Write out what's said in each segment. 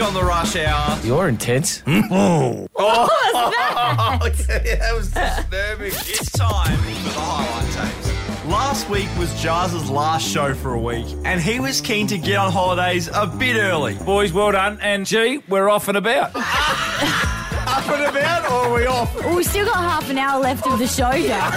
on the Rush Hour. You're intense. That was disturbing. It's time for the highlight tapes. Last week was Jars's last show for a week, and he was keen to get on holidays a bit early. Boys, well done. And, gee, we're off and about. Up and about, or are we off? Well, we've still got half an hour left of the show, guys.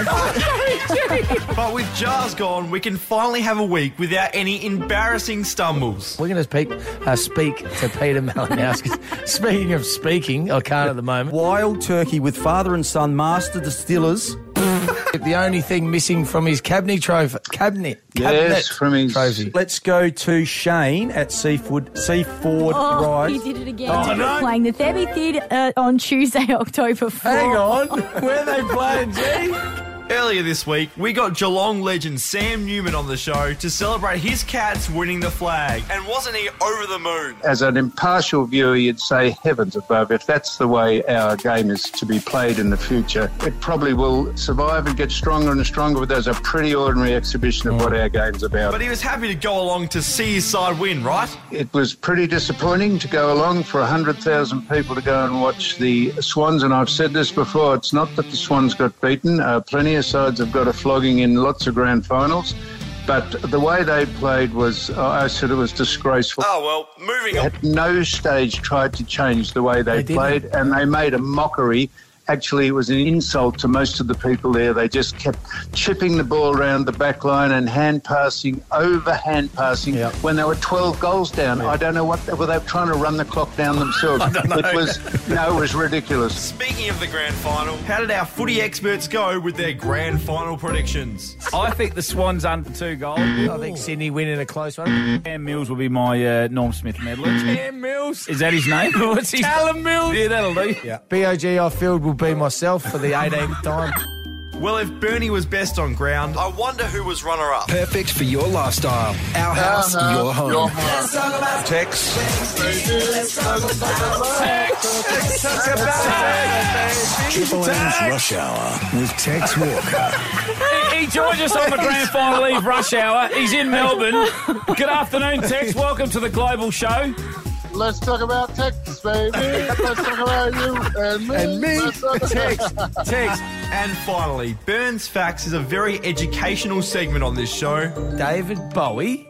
But with Jars gone, we can finally have a week without any embarrassing stumbles. We're going to speak to Peter Malinowski. Speaking of speaking, I can't at the moment. Wild turkey with father and son master distillers. The only thing missing from his cabinet trophy. Yes, from his trophy. Let's go to Shane at Seaford Rise. He did it again. Oh, no. Playing the Thebby Theatre on Tuesday, October 4th. Hang on. Where are they playing, G? Earlier this week, we got Geelong legend Sam Newman on the show to celebrate his Cats winning the flag. And wasn't he over the moon? As an impartial viewer, you'd say heavens above. If that's the way our game is to be played in the future, it probably will survive and get stronger and stronger, but there's a pretty ordinary exhibition of what our game's about. But he was happy to go along to see his side win, right? It was pretty disappointing to go along for 100,000 people to go and watch the Swans, and I've said this before, it's not that the Swans got beaten. Plenty of sides have got a flogging in lots of grand finals, but the way they played was, I said it was disgraceful. Oh, well, moving on. At no stage tried to change the way they played, and they made a mockery. Actually, it was an insult to most of the people there. They just kept chipping the ball around the back line and hand passing when they were 12 goals down. I don't know what were they trying to run the clock down themselves. It was ridiculous. Speaking of the grand final, how did our footy experts go with their grand final predictions? I think the Swans under 2 goals. I think Sydney winning a close one. Cam Mills will be my Norm Smith medalist. Cam Mills. Is that his name? What's his Callum Mills. Yeah, that'll do. Yeah. BOG off field will be myself for the 18th time. Well, if Bernie was best on ground, I wonder who was runner-up. Perfect for your lifestyle. Our house, your home. Tex. Triple M's Rush Hour with Tex Walker. He joins us on the grand final eve rush hour. He's in Melbourne. Good afternoon, Tex. Welcome to the Global Show. Let's talk about Texas, baby. Let's talk about you and me. Tex. And finally, Burns Facts is a very educational segment on this show. David Bowie.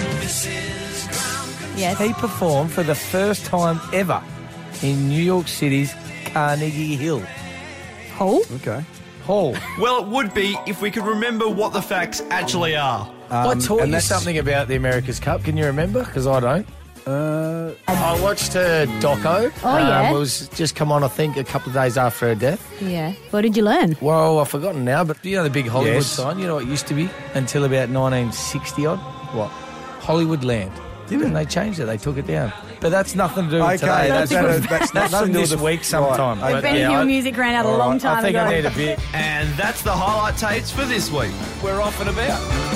Yes. He performed for the first time ever in New York City's Carnegie Hill. Hall? Okay. Hall. Well, it would be if we could remember what the facts actually are. I taught and you that's- something about the America's Cup. Can you remember? Because I don't. I watched her doco. Oh, yeah? It was just come on, I think, a couple of days after her death. Yeah. What did you learn? Well, I've forgotten now, but you know the big Hollywood Yes. sign? You know what it used to be until about 1960-odd? What? Hollywood Land. And they changed it. They took it down. But that's nothing to do with Okay, today. that's from nothing to do this with week sometime. Right. But, Ben yeah, Hill music ran out a long time I think ago. I need a bit. And that's the highlight tapes for this week. We're off and about.